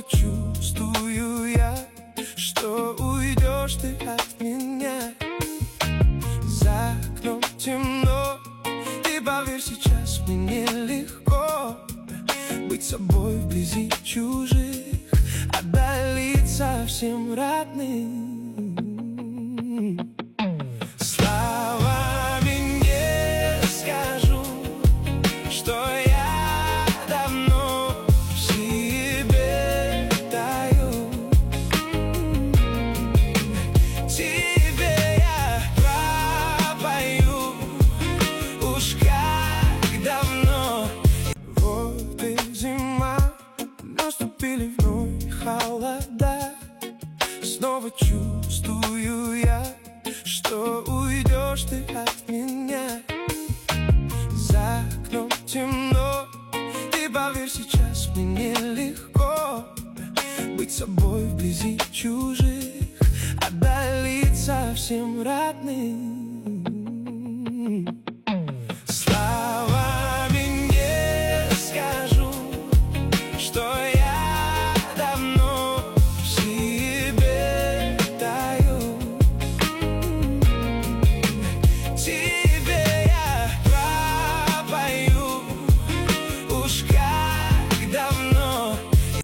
чувствую я, что уйдешь ты от меня. За окном темно, и поверь, сейчас мне легко быть собой вблизи чужих, отдалиться всем родным. Словами не скажу, что я давно себе даю. Тебе я пропою, уж как давно. Вот и зима, наступили вновь холода. Снова чувствую я, что уйдешь ты от меня. За окном темно, и поверь, сейчас мне легко быть собой вблизи чужих, отдалиться всем родным.